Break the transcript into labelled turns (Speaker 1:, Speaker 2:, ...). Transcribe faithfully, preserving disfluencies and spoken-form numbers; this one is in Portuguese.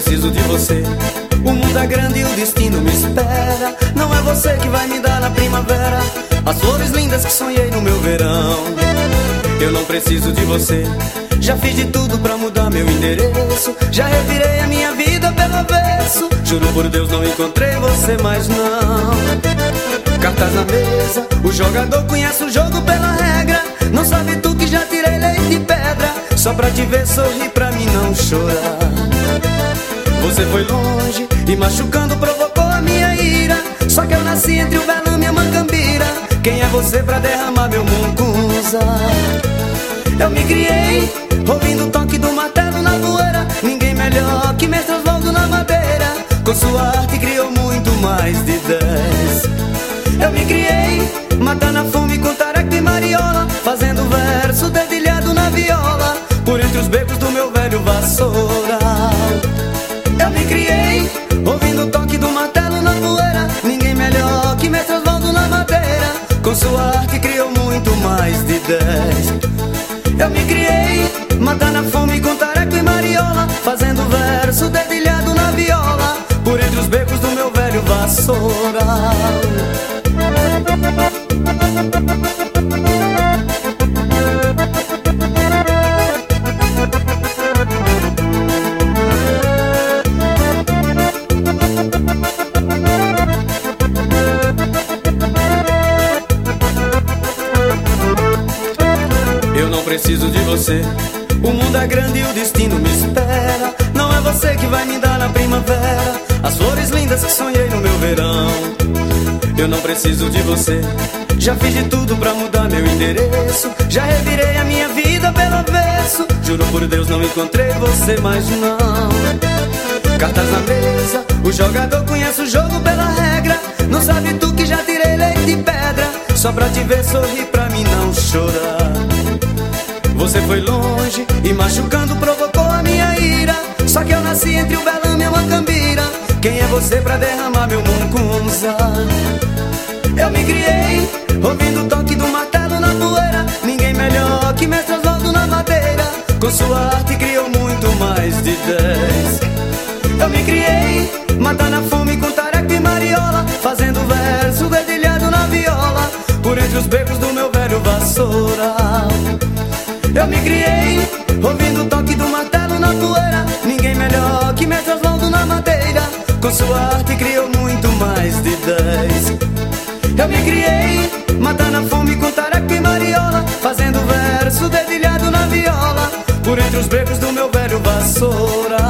Speaker 1: preciso de você. O mundo é grande e o destino me espera. Não é você que vai me dar na primavera as flores lindas que sonhei no meu verão. Eu não preciso de você. Já fiz de tudo pra mudar meu endereço. Já revirei a minha vida pelo avesso. Juro por Deus não encontrei você mais não. Cartas na mesa, o jogador conhece o jogo pela regra. Não sabe tu que já tirei leite de pedra só pra te ver sorrir, pra mim não chorar. Você foi longe e machucando provocou a minha ira. Só que eu nasci entre o velame e a mancambira. Quem é você pra derramar meu mucunza? Eu me criei ouvindo o toque do martelo na poeira. Ninguém melhor que Mestre Osvaldo na madeira. Com sua arte criou muito mais de dez. Eu me criei matando a fome com tareca e mariola, fazendo verso dedilhado na viola por entre os becos do meu velho vassoural. Eu me criei ouvindo o toque do martelo na poeira. Ninguém melhor que Mestre Osvaldo na madeira. Com sua arte criou muito mais de dez. Eu me criei matando a fome com tareca e mariola, fazendo verso dedilhado na viola por entre os becos do meu velho vassoural. Eu não preciso de você. O mundo é grande e o destino me espera. Não é você que vai me dar na primavera as flores lindas que sonhei no meu verão. Eu não preciso de você. Já fiz de tudo pra mudar meu endereço. Já revirei a minha vida pelo avesso. Juro por Deus não encontrei você mais não. Cartas na mesa, o jogador conhece o jogo pela regra. Não sabe tu que já tirei leite de pedra só pra te ver sorrir, pra mim não chorar. Você foi longe e machucando provocou a minha ira. Só que eu nasci entre o velame e a mancambira. Quem é você pra derramar meu mucunza? Eu me criei ouvindo o toque do martelo na poeira. Ninguém melhor que Mestre Osvaldo na madeira. Com sua arte criou muito mais de dez. Eu me criei matando a fome com tareca e mariola, fazendo verso dedilhado na viola por entre os becos do meu velho vassoural. Eu me criei ouvindo o toque do martelo na poeira. Ninguém melhor que Mestre Osvaldo na madeira. Com sua arte criou muito mais de dez. Eu me criei matando a fome com tareca e mariola, fazendo verso dedilhado na viola por entre os becos do meu velho vassoural.